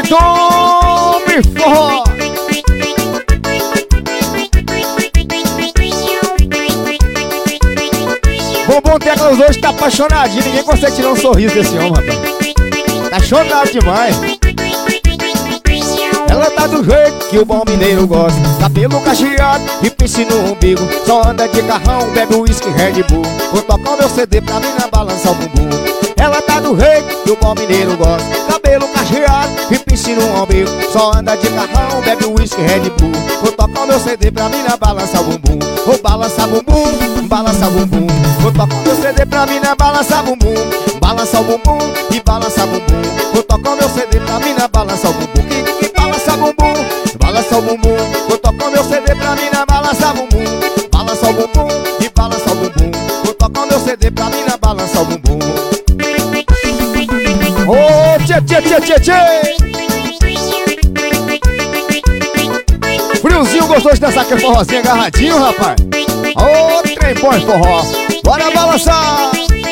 tome forró. Bumbum Teclas hoje tá apaixonadinho. Ninguém consegue tirar um sorriso desse homem, rapaz. Tá chonado demais. Ela tá do jeito que o bom mineiro gosta. Cabelo cacheado e pince no umbigo. Só anda de carrão, bebe uísque Red Bull. Vou tocar o meu CD pra mim na balança o bumbum. Ela tá do jeito que o bom mineiro gosta. Cabelo cacheado e pince no umbigo. Só anda de carrão, bebe uísque Red Bull. Vou tocar o meu CD pra mim na balança o bumbum. Vou balançar bumbum, balança bumbum. Vou tocar o meu CD pra mim na balança bumbum. Balança o bumbum e balança bumbum. Vou tocar o meu CD pra mim na balança o bumbum. Balança bumbum, balança o bumbum. Vou tocar o meu CD pra mim na balança bumbum. Balança o bumbum e balança o bumbum. Vou tocar o meu CD pra mim na balança o bumbum. Ô, tchê, tchê, tchê, tchê, tchê. Friozinho gostoso de dançar aquele forrozinho agarradinho, rapaz. Ô, trem bom em forró. Bora balançar.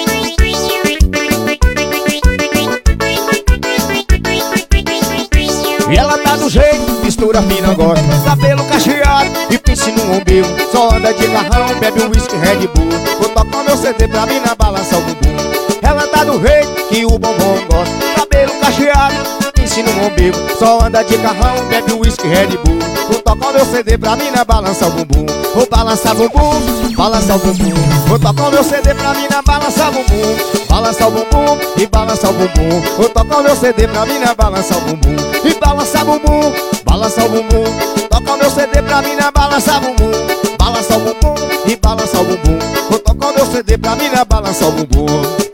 E ela tá do jeito, mistura fina, gosta. Cabelo cacheado e pince no umbigo. Só anda de carrão, bebe um whisky Red Bull. Vou tocar meu CD pra mim na balança o bumbum. Ela tá do jeito que o bombom gosta. Cabelo cacheado, pince no umbigo. Só anda de carrão, bebe um whisky Red Bull. Vou tocar meu CD pra mim na balança o bumbum. Vou balançar bumbum, balança o bumbum. Vou tocar meu CD pra mim na balança bumbum. Balança o bumbum e balança o bumbum. Vou tocar meu CD pra mim na balança o bumbum. E balança bumbum, balança o bumbum. Toca meu CD pra mim na balança bumbum. Balança o bumbum e balança o bumbum. Vou tocar meu CD pra mim na balança o bumbum.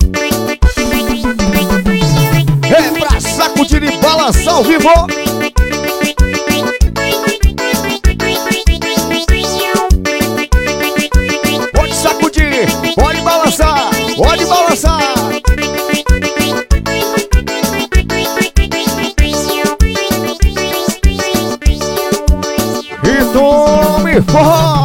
É pra sacudir e balançar ao vivo. Pode sacudir, pode balançar, pode balançar. E tome forró.